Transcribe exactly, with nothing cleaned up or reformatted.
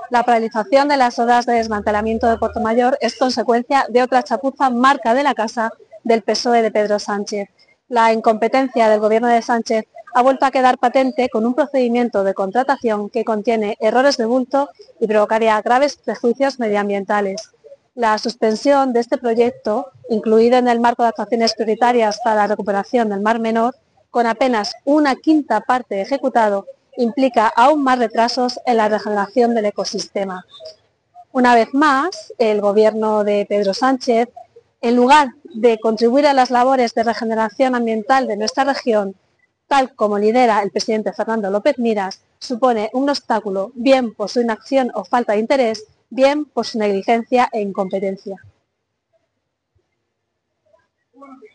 La paralización de las obras de desmantelamiento de Portomayor es consecuencia de otra chapuza marca de la casa del P S O E de Pedro Sánchez. La incompetencia del gobierno de Sánchez ha vuelto a quedar patente con un procedimiento de contratación que contiene errores de bulto y provocaría graves perjuicios medioambientales. La suspensión de este proyecto, incluido en el marco de actuaciones prioritarias para la recuperación del Mar Menor, con apenas una quinta parte ejecutado, implica aún más retrasos en la regeneración del ecosistema. Una vez más, el gobierno de Pedro Sánchez, en lugar de contribuir a las labores de regeneración ambiental de nuestra región, tal como lidera el presidente Fernando López Miras, supone un obstáculo bien por su inacción o falta de interés, bien por su negligencia e incompetencia.